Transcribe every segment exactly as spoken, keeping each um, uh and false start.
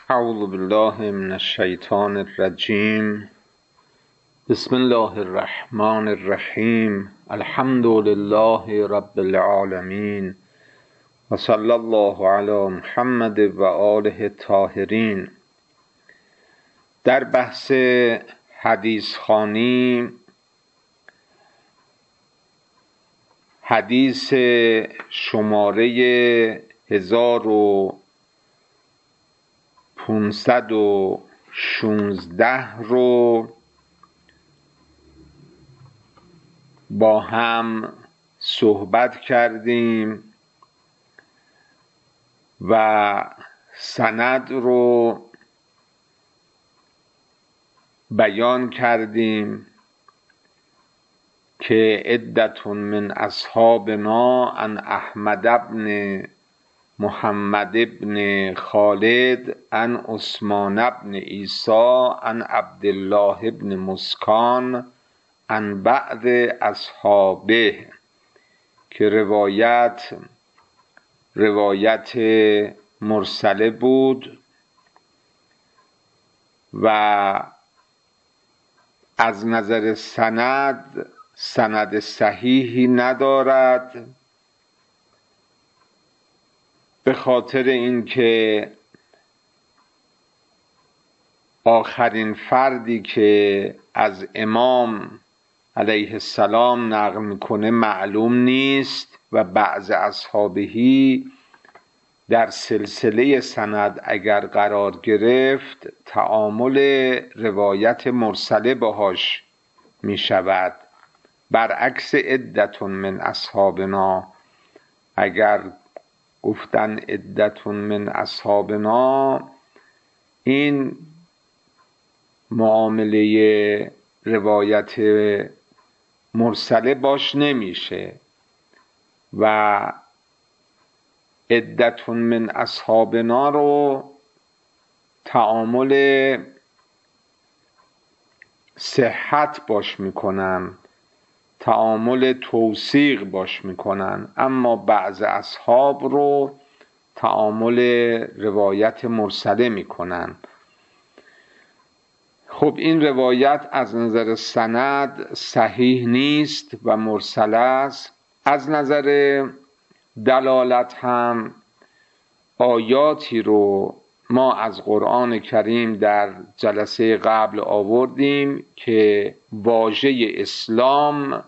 اعوذ بالله من الشیطان الرجیم. بسم الله الرحمن الرحیم. الحمد لله رب العالمین و صلی الله علی محمد و آله الطاهرین. در بحث حدیث خوانی، حدیث شماره هزار و پونصد و شانزده رو با هم صحبت کردیم و سند رو بیان کردیم که عدة من اصحابنا عن احمد بن محمد بن خالد عن عثمان بن عیسی عن عبدالله بن مسکان عن بعض اصحابه، که روایت روایت مرسله بود و از نظر سند سند صحیحی ندارد، به خاطر اینکه آخرین فردی که از امام علیه السلام نقل میکنه معلوم نیست و بعض اصحابهی در سلسله سند اگر قرار گرفت تعامل روایت مرسله باهاش میشود، برعکس عدة من اصحابنا. اگر گفتن عدة من اصحابنا، این معامله روایت مرسله باش نمیشه و عدة من اصحابنا رو تعامل صحت باش میکنن، تعامل توثیق باش میکنن، اما بعض اصحاب رو تعامل روایت مرسله میکنن. خب این روایت از نظر سند صحیح نیست و مرسل است. از نظر دلالت هم آیاتی رو ما از قرآن کریم در جلسه قبل آوردیم که واژه اسلام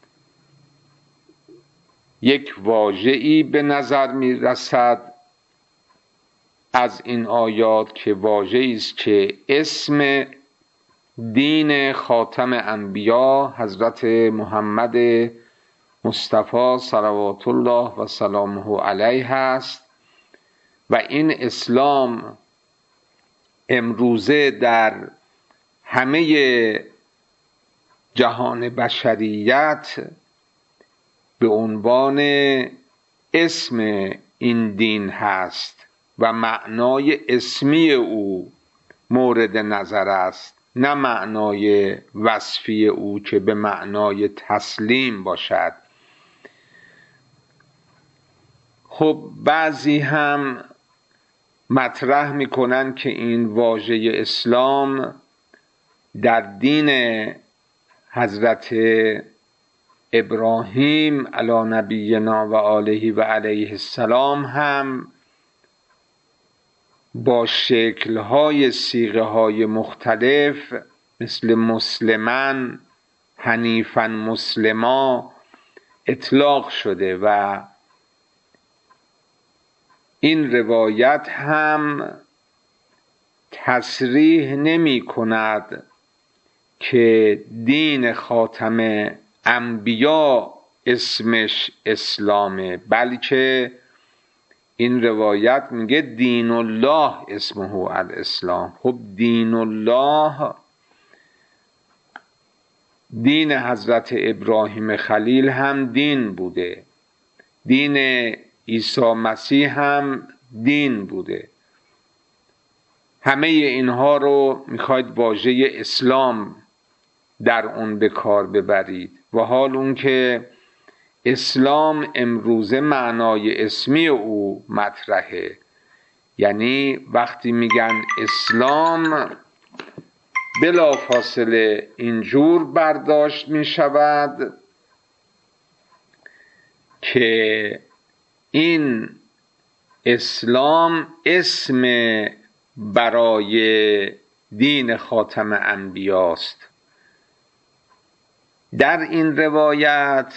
یک واژه‌ای به نظر می رسد از این آیات که واژه‌ای است که اسم دین خاتم انبیا حضرت محمد مصطفی صلوات الله و سلامه علیه است و این اسلام امروزه در همه جهان بشریت به عنوان اسم این دین هست و معنای اسمی او مورد نظر است، نه معنای وصفی او که به معنای تسلیم باشد. خب بعضی هم مطرح میکنن که این واژه اسلام در دین حضرت ابراهیم علی نبینا و آله و علیه السلام هم با شکل‌های صیغه‌های مختلف مثل مسلمن، حنیفاً مسلما اطلاق شده و این روایت هم تصریح نمی کند که دین خاتم انبیا اسمش اسلامه، بلکه این روایت میگه دین الله اسمه الاسلام. خب دین الله دین حضرت ابراهیم خلیل هم دین بوده، دین عیسی مسیح هم دین بوده. همه اینها رو میخواید واژه اسلام در اون به کار ببرید و حال اون که اسلام امروزه معنای اسمی او مطرحه، یعنی وقتی میگن اسلام بلافاصله اینجور برداشت میشود که این اسلام اسم برای دین خاتم انبیاست. در این روایت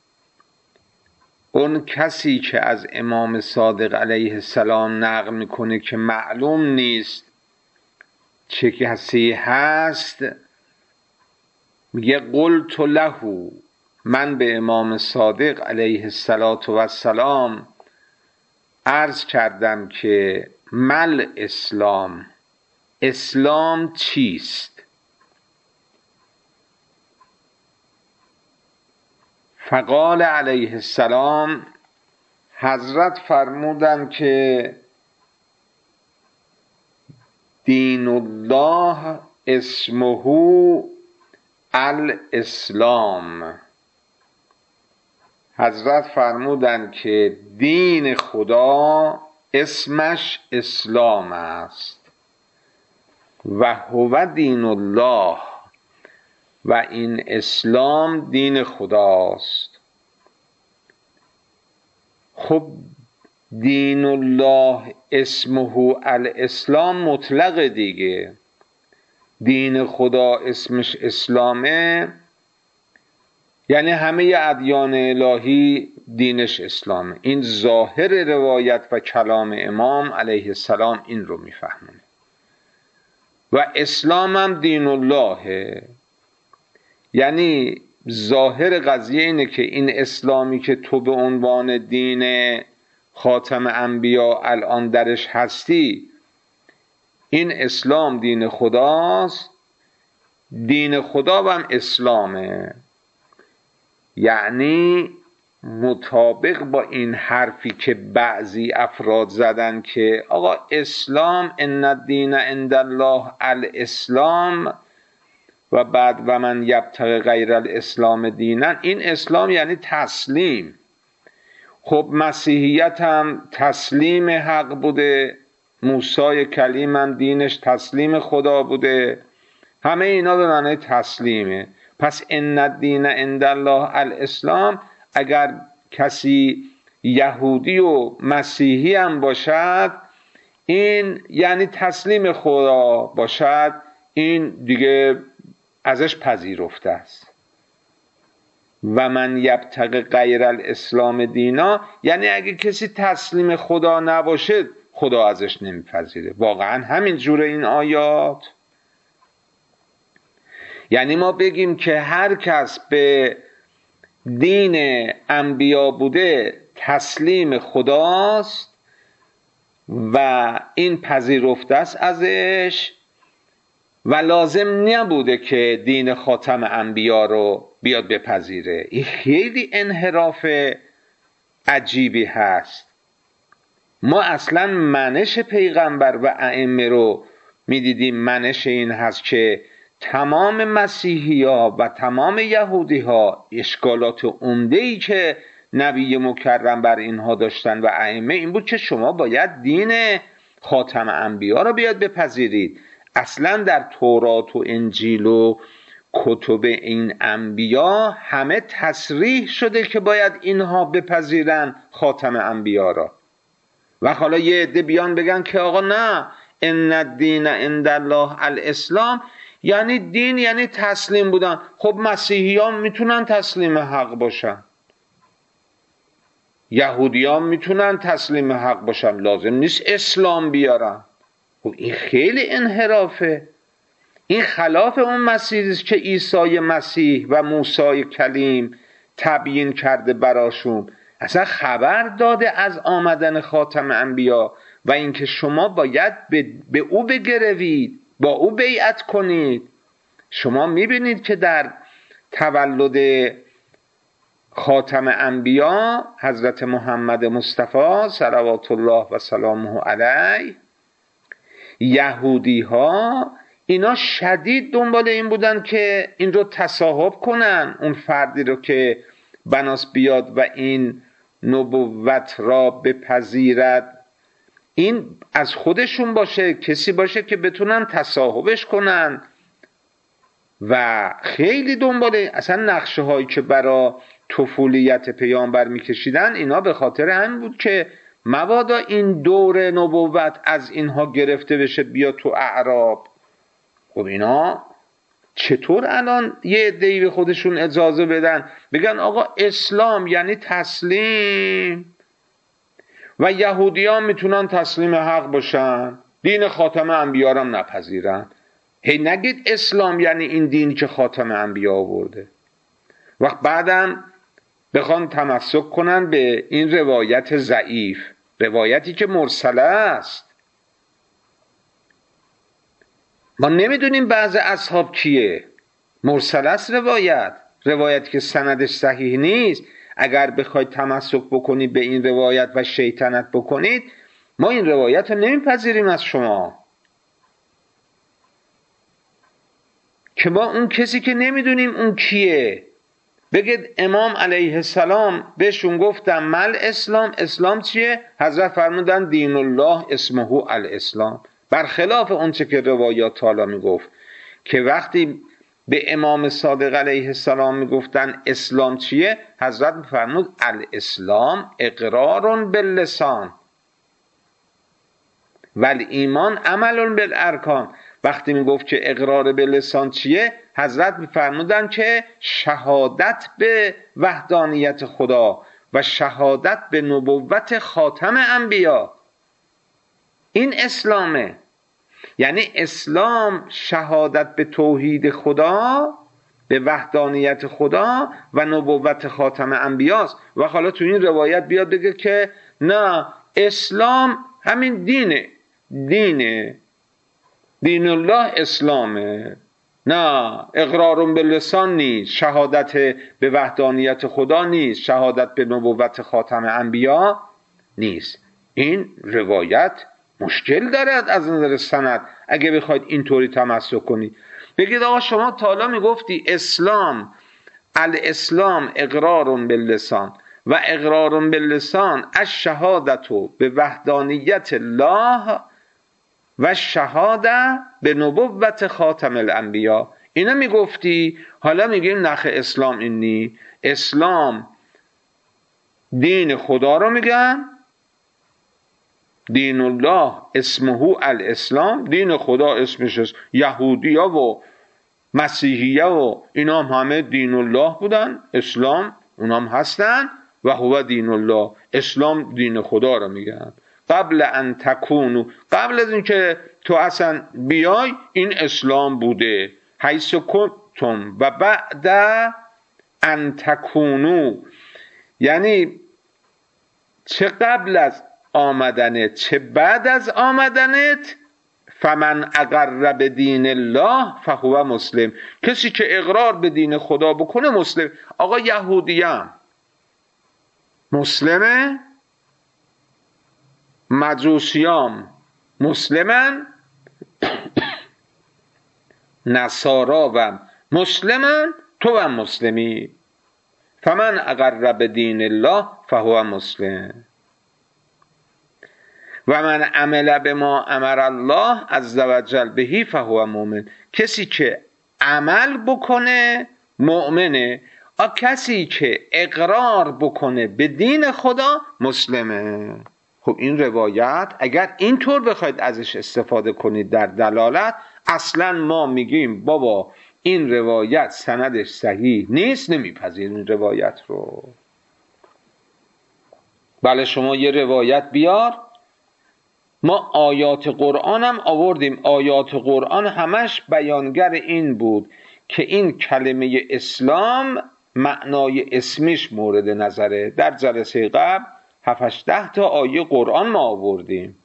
اون کسی که از امام صادق علیه السلام نقل میکنه که معلوم نیست چه کسی هست، میگه قلت له، من به امام صادق علیه السلام عرض کردم که مل اسلام، اسلام چیست؟ فقال علیه السلام، حضرت فرمودند که دین الله اسمه الاسلام. حضرت فرمودند که دین خدا اسمش اسلام است و هو دین الله، و این اسلام دین خداست. خب دین الله اسمه الاسلام مطلق دیگه، دین خدا اسمش اسلامه، یعنی همه ادیان الهی دینش اسلامه. این ظاهر روایت و کلام امام علیه السلام این رو میفهمونه. و اسلام هم دین اللهه، یعنی ظاهر قضیه اینه که این اسلامی که تو به عنوان دین خاتم انبیا الان درش هستی، این اسلام دین خداست، دین خدا هم اسلامه. یعنی مطابق با این حرفی که بعضی افراد زدن که آقا اسلام ان الدین عند الله الاسلام و بعد و من یبتغی غیر الاسلام دینا، این اسلام یعنی تسلیم. خب مسیحیت هم تسلیم حق بوده، موسی کلیم هم دینش تسلیم خدا بوده، همه اینا به معنی تسلیمه. پس ان الدین عند الله الاسلام، اگر کسی یهودی و مسیحی هم باشد، این یعنی تسلیم خدا باشد، این دیگه ازش پذیرفته است. و من یبتغی غیر الاسلام دینا، یعنی اگه کسی تسلیم خدا نباشه خدا ازش نمیپذیره. واقعا همین جوره این آیات. یعنی ما بگیم که هر کس به دین انبیا بوده تسلیم خداست و این پذیرفته است ازش و لازم نبوده که دین خاتم انبیا رو بیاد بپذیره. این خیلی انحراف عجیبی هست. ما اصلا منش پیغمبر و ائمه رو میدیدیم، منش این هست که تمام مسیحی ها و تمام یهودی ها اشکالات عمده‌ای که نبی مکرم بر اینها داشتن و ائمه این بود که شما باید دین خاتم انبیا رو بیاد بپذیرید. اصلا در تورات و انجیل و کتب این انبیا همه تصریح شده که باید اینها بپذیرن خاتم انبیا را. و حالا یه عده بیان بگن که آقا نه، ان الدین عند الله الاسلام، یعنی دین یعنی تسلیم بودن. خب مسیحیان میتونن تسلیم حق باشن، یهودیان میتونن تسلیم حق باشن، لازم نیست اسلام بیارن. خب این خیلی انحرافه. این خلاف اون مسیحی است که عیسی مسیح و موسی کلیم تبیین کرده براشون، اصلا خبر داده از آمدن خاتم انبیا و اینکه شما باید به, به او بگروید، با او بیعت کنید. شما میبینید که در تولد خاتم انبیا حضرت محمد مصطفی صلوات الله و سلامه علیه، یهودی ها اینا شدید دنبال این بودن که این رو تصاحب کنن، اون فردی رو که بناس بیاد و این نبوت را بپذیرد این از خودشون باشه، کسی باشه که بتونن تصاحبش کنن. و خیلی دنباله اصلا نقشه هایی که برا طفولیت پیامبر میکشیدن، اینا به خاطر همین بود که مبادا این دور نبوت از اینها گرفته بشه بیا تو اعراب. خب اینا چطور الان یه عده‌ای به خودشون اجازه بدن بگن آقا اسلام یعنی تسلیم و یهودیان میتونن تسلیم حق باشن، دین خاتم انبیا رو هم نپذیرن؟ هی نگید اسلام یعنی این دینی که خاتم انبیا آورده. وقت بعدم بخوان تمسک کنن به این روایت ضعیف، روایتی که مرسله است. ما نمیدونیم بعض اصحاب کیه، مرسله است روایت، روایتی که سندش صحیح نیست. اگر بخواید تمسک بکنید به این روایت و شیطنت بکنید، ما این روایت رو نمیپذیریم از شما. که ما اون کسی که نمیدونیم اون کیه، بگید امام علیه السلام بهشون گفتم مل اسلام، اسلام چیه؟ حضرت فرمودن دین الله اسمه الاسلام. برخلاف اون چه که روایات تعالی میگفت که وقتی به امام صادق علیه السلام میگفتن اسلام چیه، حضرت فرمود الاسلام اقرار باللسان ولی ایمان عمل بالارکان. وقتی میگفت که اقرار به لسان چیه، حضرت میفرمودن که شهادت به وحدانیت خدا و شهادت به نبوت خاتم انبیا. این اسلامه. یعنی اسلام شهادت به توحید خدا، به وحدانیت خدا و نبوت خاتم انبیاست. و حالا تو این روایت بیاد بگه که نه اسلام همین دینه، دینه دین الله اسلامه، نه اقرار به لسان نیست، شهادت به وحدانیت خدا نیست، شهادت به نبوت خاتم انبیا نیست. این روایت مشکل دارد از نظر سند. اگه بخواید اینطوری تمسک کنید بگید آقا شما تا حالا میگفتی اسلام الاسلام اقرار باللسان و اقرار باللسان الشهادت به وحدانیت الله و شهاده به نبوت خاتم الانبیا، اینا میگفتی. حالا میگیم نخ اسلام این نی، اسلام دین خدا رو میگن، دین الله اسمه الاسلام، دین خدا اسمش است. یهودیه و مسیحیه و اینا هم همه دین الله بودن، اسلام اونام هستن و هو دین الله، اسلام دین خدا رو میگن. قبل ان تکونو، قبل از اینکه تو اصلا بیای این اسلام بوده. حیث کنتم و بعد ان تکونو، یعنی چه قبل از آمدنت چه بعد از آمدنت. فمن اقر به دین الله فهو مسلم، کسی که اقرار به دین خدا بکنه مسلم. آقا یهودیان مسلمه، مجوسیام مسلمن، نصارا و مسلمن، تو هم مسلمی. فمن اقر به دین الله فهو مسلم و من عمل به ما امر الله عز وجل بهی فهو مؤمن، کسی که عمل بکنه مؤمنه. آ کسی که اقرار بکنه به دین خدا مسلمه. خب این روایت اگر اینطور بخواید ازش استفاده کنید در دلالت، اصلا ما میگیم بابا این روایت سندش صحیح نیست، نمیپذیریم این روایت رو. بله شما یه روایت بیار، ما آیات قرآن هم آوردیم. آیات قرآن همش بیانگر این بود که این کلمه اسلام معنای اسمیش مورد نظره. در جلسه قبل هفت ده تا آیه قرآن ما آوردیم.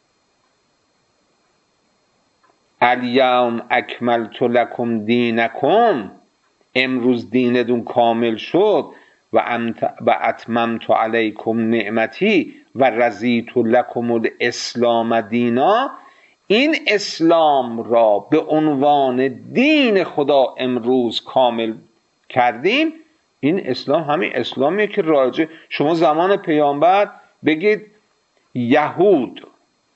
الیوم اکملت لکم دینکم، امروز دینتون کامل شد. و اتممت علیکم نعمتی و رضیت لکم الاسلام دینا، این اسلام را به عنوان دین خدا امروز کامل کردیم. این اسلام همین اسلامیه که راجع شما زمان پیامبر بگید یهود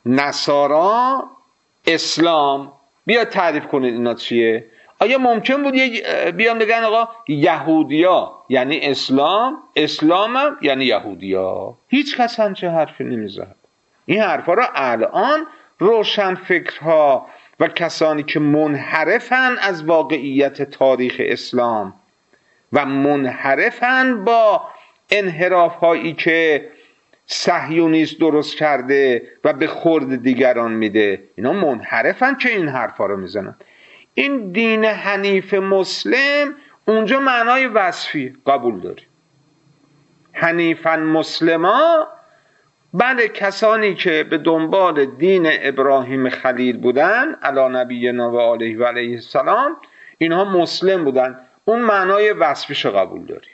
نصارا، اسلام. بیا تعریف کنید اینا چیه. آیا ممکن بود بیان بگن آقا یهودیا یعنی اسلام، اسلام هم یعنی یهودیا؟ هیچ کس همچه حرفی نمیزد. این حرفا را الان روشن فکرها و کسانی که منحرفن از واقعیت تاریخ اسلام و منحرفن با انحراف هایی که صهیونیسم درست کرده و به خورد دیگران میده، اینا منحرفن که این حرفا رو میزنن. این دین حنیف مسلم اونجا معنای وصفی قبول داری. حنیفا مسلما، بله کسانی که به دنبال دین ابراهیم خلیل بودن علی نبینا و آله و علیه السلام، اینها مسلم بودن، اون معنای وصفیش قبول داری.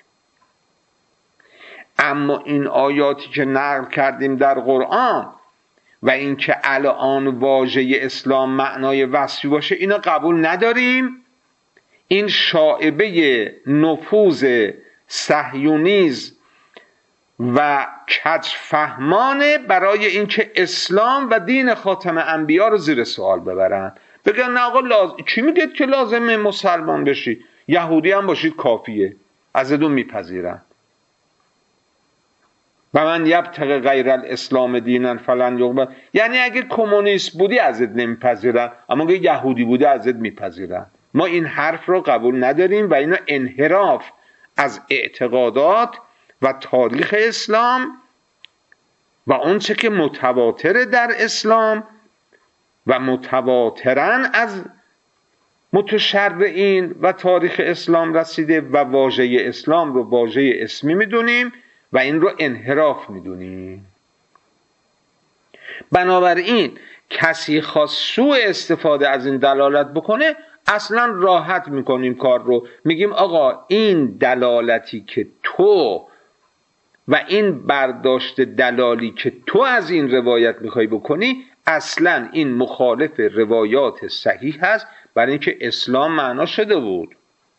اما این آیاتی که نقل کردیم در قرآن و این که الان واژه اسلام معنای وصفی باشه، اینا قبول نداریم. این شائبه نفوذ صهیونیسم و کج فهمانه برای اینکه اسلام و دین خاتم انبیا رو زیر سوال ببرن. بگن نه آقا لاز... چی میگید که لازمه مسلمان بشید؟ یهودی هم باشید کافیه، ازتون میپذیرن. و من یبتغی غیر الاسلام دینا فلن یقبل، یعنی اگه کمونیست بودی ازت نمیپذیرن، اما اگه یهودی بودی ازت میپذیرن. ما این حرف رو قبول نداریم و اینا انحراف از اعتقادات و تاریخ اسلام و اونچه که متواتر در اسلام و متواترن از متشرعین و تاریخ اسلام رسیده و واژه اسلام رو واژه اسمی میدونیم و این رو انحراف میدونیم. بنابراین کسی خواست سوء استفاده از این دلالت بکنه، اصلا راحت میکنیم کار رو، میگیم آقا این دلالتی که تو و این برداشت دلالی که تو از این روایت میخوای بکنی، اصلا این مخالف روایات صحیح هست، برای اینکه اسلام معنا شده بود.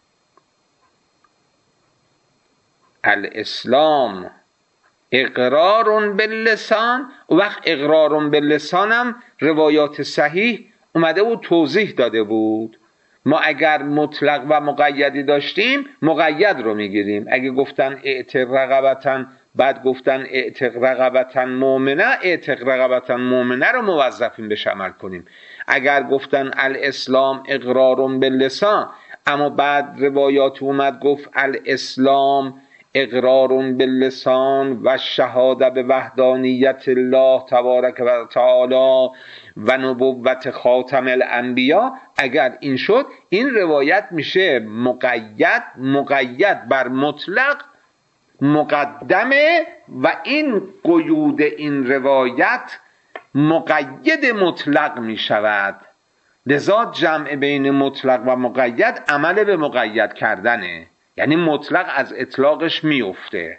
الاسلام اقرار باللسان، و وقت اقرار باللسان هم روایات صحیح اومده بود توضیح داده بود. ما اگر مطلق و مقیدی داشتیم مقید رو میگیریم. اگه گفتن اعتق رقبتن، بعد گفتن اعتق رقبتن مؤمنه، اعتق رقبتن مؤمنه رو موظفیم بهش عمل کنیم. اگر گفتن الاسلام اقرار باللسان، اما بعد روایات اومد گفت الاسلام اقرار باللسان و شهاده به وحدانیت الله تبارک و تعالی و نبوت خاتم الانبیا، اگر این شد این روایت میشه مقید مقید بر مطلق مقدمه و این قیود این روایت مقید مطلق میشود. لذا جمع بین مطلق و مقید عمل به مقید کردنه، یعنی مطلق از اطلاقش میفته.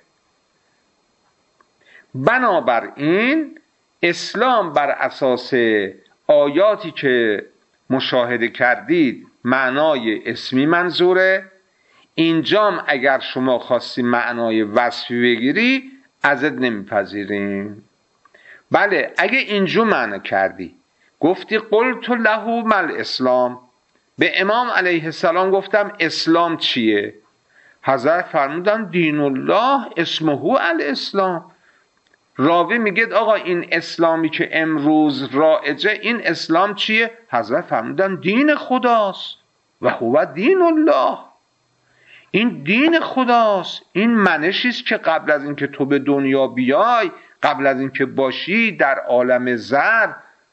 بنابراین اسلام بر اساس آیاتی که مشاهده کردید معنای اسمی منظوره. اینجام اگر شما خواستی معنای وصفی بگیری ازت نمیپذیریم. بله اگه اینجور معنی کردی، گفتی قلت له مل اسلام، به امام علیه السلام گفتم اسلام چیه؟ حضرت فرمودن دین الله اسمه الاسلام. راوی میگه آقا این اسلامی که امروز رایجه این اسلام چیه؟ حضرت فرمودن دین خداست و هو دین الله. این دین خداست، این منشیست که قبل از اینکه تو به دنیا بیای، قبل از اینکه باشی در عالم زر،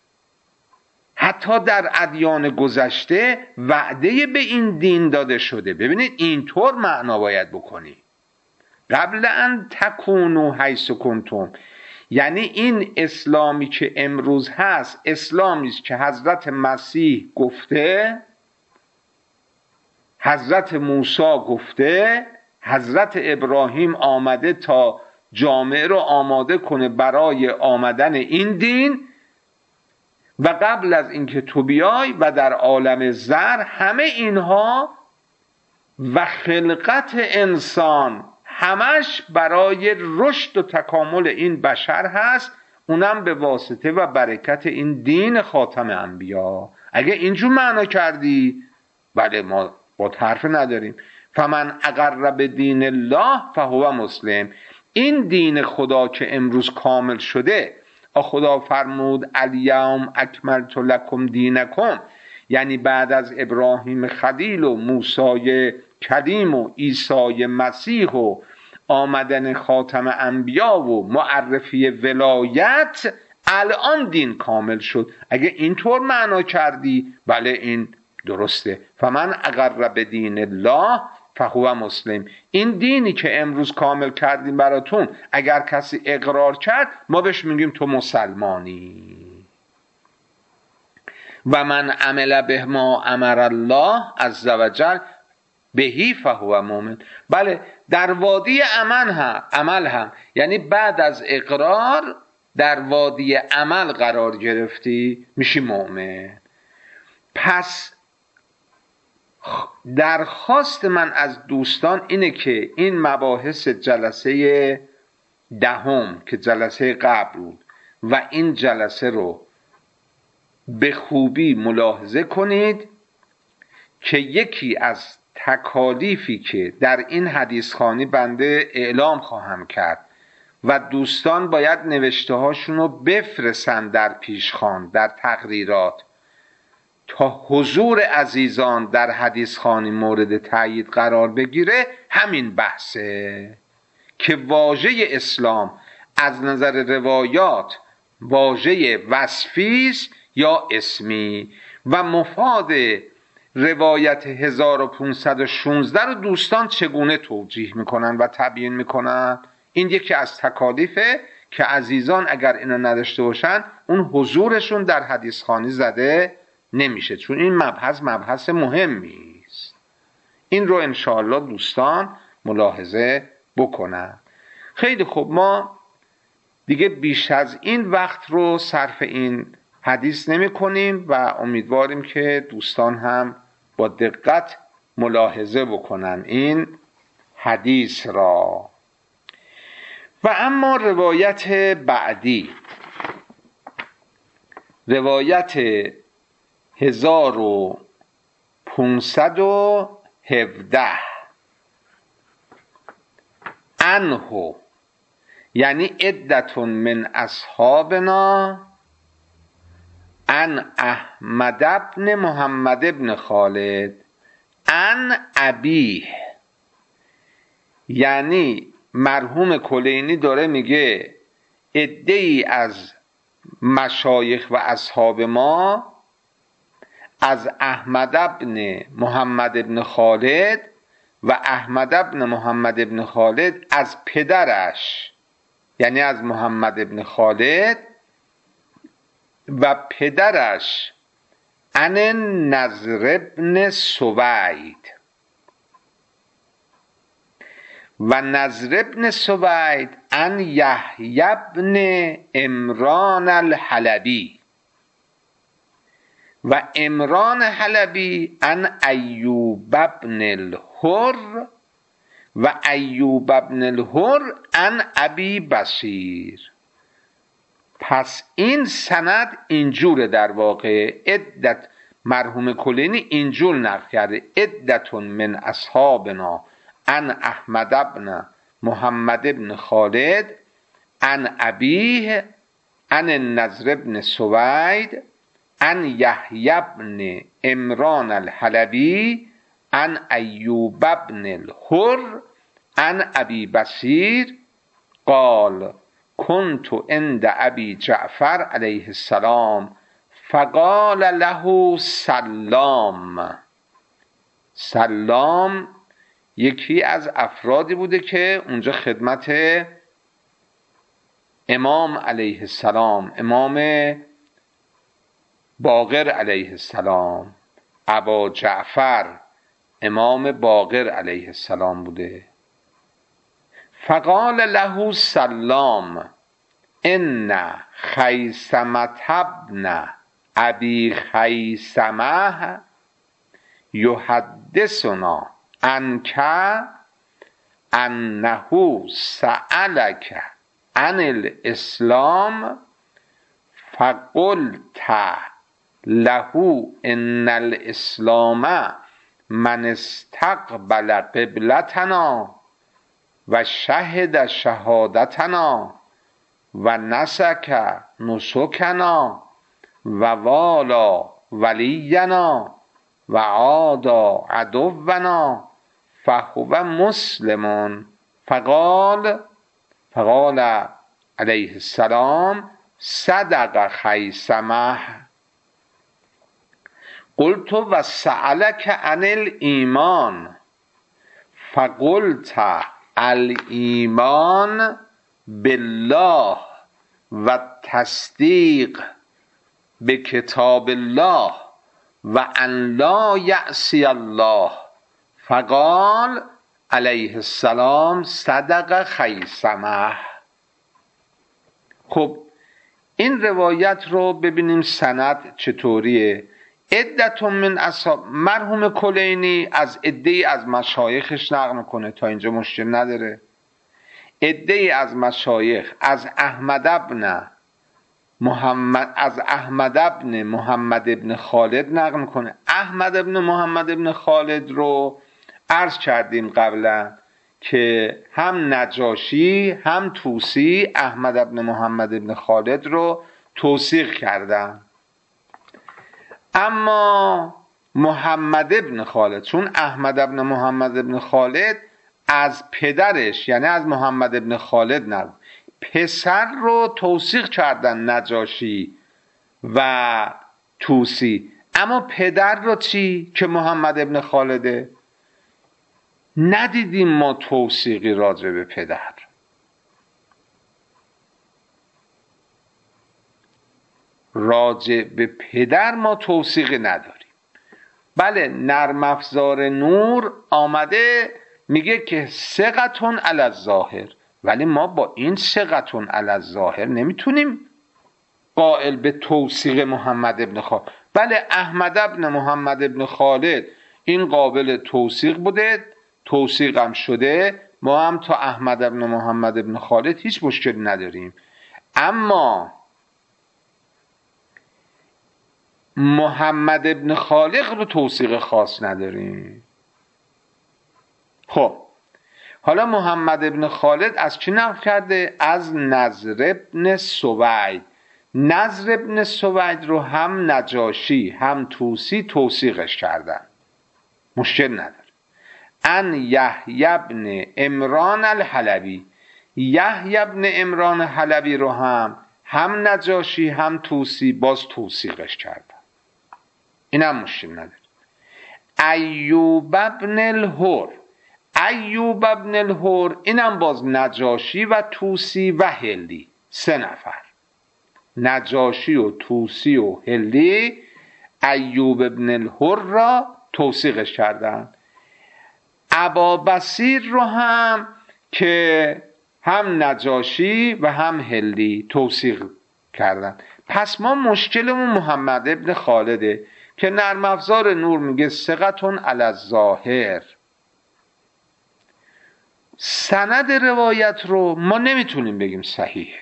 حتی در ادیان گذشته وعده به این دین داده شده. ببینید اینطور معنا باید بکنی، قبل ان تکونوا حیث کنتم، یعنی این اسلامی که امروز هست اسلامی است که حضرت مسیح گفته، حضرت موسی گفته، حضرت ابراهیم آمده تا جامعه رو آماده کنه برای آمدن این دین، و قبل از اینکه تو بیای و در عالم زر همه اینها و خلقت انسان همش برای رشد و تکامل این بشر هست. اونم به واسطه و برکت این دین خاتم انبیا. اگه اینجور معنا کردی بله ما با حرف نداریم. فمن اقر به دین الله فهو مسلم. این دین خدا که امروز کامل شده، خدا فرمود الیوم اکملت لکم دینکم، یعنی بعد از ابراهیم خلیل و موسی کلیم و عیسی مسیح و آمدن خاتم انبیا و معرفی ولایت، الان دین کامل شد. اگه اینطور معنا کردی بله این درسته. فمن اقر به دین الله فهو مسلم. این دینی که امروز کامل کردیم براتون، اگر کسی اقرار کرد ما بهش میگیم تو مسلمانی. و من عمل به ما امر الله عز وجل بهی فهو مؤمن. بله در وادی عمل هم عمل هم یعنی بعد از اقرار در وادی عمل قرار گرفتی میشی مؤمن. پس درخواست من از دوستان اینه که این مباحث جلسه دهم که جلسه قبل بود و این جلسه رو به خوبی ملاحظه کنید که یکی از تکالیفی که در این حدیث خوانی بنده اعلام خواهم کرد و دوستان باید نوشته هاشون رو بفرستن در پیشخوان در تقریرات تا حضور عزیزان در حدیث خوانی مورد تأیید قرار بگیره، همین بحثه که واژه اسلام از نظر روایات واژه وصفی است یا اسمی و مفاد روایت هزار و پانصد و شانزده رو دوستان چگونه توجیه میکنن و تبیین میکنن. این یکی از تکالیفه که عزیزان اگر اینو نداشته باشن اون حضورشون در حدیث خوانی زده نمیشه، چون این مبحث مبحث مهمی است. این رو انشاءالله دوستان ملاحظه بکنن. خیلی خوب، ما دیگه بیش از این وقت رو صرف این حدیث نمی کنیم و امیدواریم که دوستان هم با دقت ملاحظه بکنن این حدیث را. و اما روایت بعدی، روایت هزار و پونصد و هفده عنه، یعنی عدتون من اصحابنا ان احمد ابن محمد ابن خالد ان ابیه، یعنی مرحوم کلینی داره میگه عده‌ای از مشایخ و اصحاب ما از احمد ابن محمد ابن خالد و احمد ابن محمد ابن خالد از پدرش، یعنی از محمد ابن خالد و پدرش ان نضر ابن سوید و نضر ابن سوید ان یحیی ابن عمران الحلبی و عمران حلبی ان ایوب ابن الحر و ایوب ابن الحر ان ابی بصیر. پس این سند اینجوره، در واقع عدت مرحوم کلینی اینجور نقل کرده عدتون من اصحابنا ان احمد ابن محمد ابن خالد ان ابیه ان النضر ابن سوید ان یحیی ابن عمران الحلبی ان ایوب ابن الحر ان ابی بصیر قال کنت عند ابی جعفر علیه السلام فقال له سلام. سلام یکی از افرادی بوده که اونجا خدمت امام علیه السلام، امام باقر علیه السلام، ابا جعفر امام باقر علیه السلام بوده. فقال له سلام ان خیثمة ابن ابی خیثمة یحدثنا عنک انه سألک عن الاسلام فقلت له ان الاسلام من استقبل قبلتنا و شهد شهادتنا و نسک نسکنا و والا ولینا و عادا عدونا فهو مسلم. فقال فقال علیه السلام صدق خیثمه. قلت و سألک عن الایمان فقلت الایمان بالله و تصدیق به کتاب الله و ان لا یعصی الله. فقال علیه السلام صدق خیثمه. خب این روایت رو ببینیم سند چطوریه. عدتون من اصحاب مرحوم کلینی از عده‌ای از مشایخش نقل میکنه، تا اینجا مشکل نداره. عده‌ای از مشایخ از احمد ابن محمد از احمد ابن محمد ابن خالد نقل میکنه. احمد ابن محمد ابن خالد رو عرض کردیم قبلا که هم نجاشی هم طوسی احمد ابن محمد ابن خالد رو توثیق کردن. اما محمد ابن خالد، چون احمد ابن محمد ابن خالد از پدرش یعنی از محمد ابن خالد نه، پسر رو توثیق کردن نجاشی و طوسی، اما پدر رو چی که محمد ابن خالده ندیدیم ما توثیقی راجع به پدر. راجع به پدر ما توثیقی نداریم. بله نرم افزار نور آمده میگه که ثقتون علی الظاهر، ولی ما با این ثقتون علی الظاهر نمیتونیم قائل به توثیق محمد ابن خالد. بله احمد ابن محمد ابن خالد این قابل توثیق بوده، توثیق هم شده، ما هم تا احمد ابن محمد ابن خالد هیچ مشکلی نداریم. اما محمد ابن خالق رو توثیق خاص نداریم. خب حالا محمد ابن خالد از چی نقل کرده؟ از نضر ابن سوید. نضر ابن سوید رو هم نجاشی هم طوسی توثیقش کردن، مشکل نداره. ان یحیی ابن عمران الحلبی، یحیی ابن عمران حلبی رو هم هم نجاشی هم طوسی باز توثیقش کردن، این هم مشکل نداره. ایوب ابن الهر، ایوب ابن الهر اینم باز نجاشی و طوسی و هلی، سه نفر، نجاشی و طوسی و هلی ایوب ابن الهر را توثیقش کردن. ابا بصیر رو هم که هم نجاشی و هم هلی توثیق کردن. پس ما مشکلمون محمد ابن خالده که نرم افزار نور میگه ثقتون علی الظاهر. سند روایت رو ما نمیتونیم بگیم صحیحه،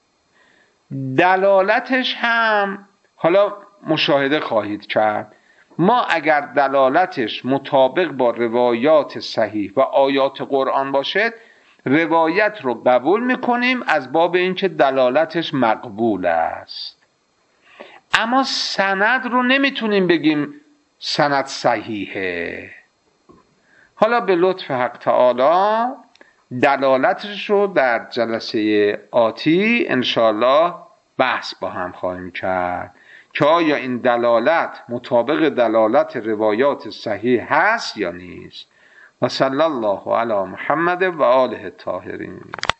دلالتش هم حالا مشاهده خواهید کرد. ما اگر دلالتش مطابق با روایات صحیح و آیات قرآن باشد روایت رو قبول میکنیم از باب اینکه دلالتش مقبول است، اما سند رو نمیتونیم بگیم سند صحیحه. حالا به لطف حق تعالی دلالتش رو در جلسه آتی انشاءالله بحث با هم خواهیم کرد که آیا این دلالت مطابق دلالت روایات صحیح هست یا نیست. و صلی الله علی محمد و آله الطاهرین.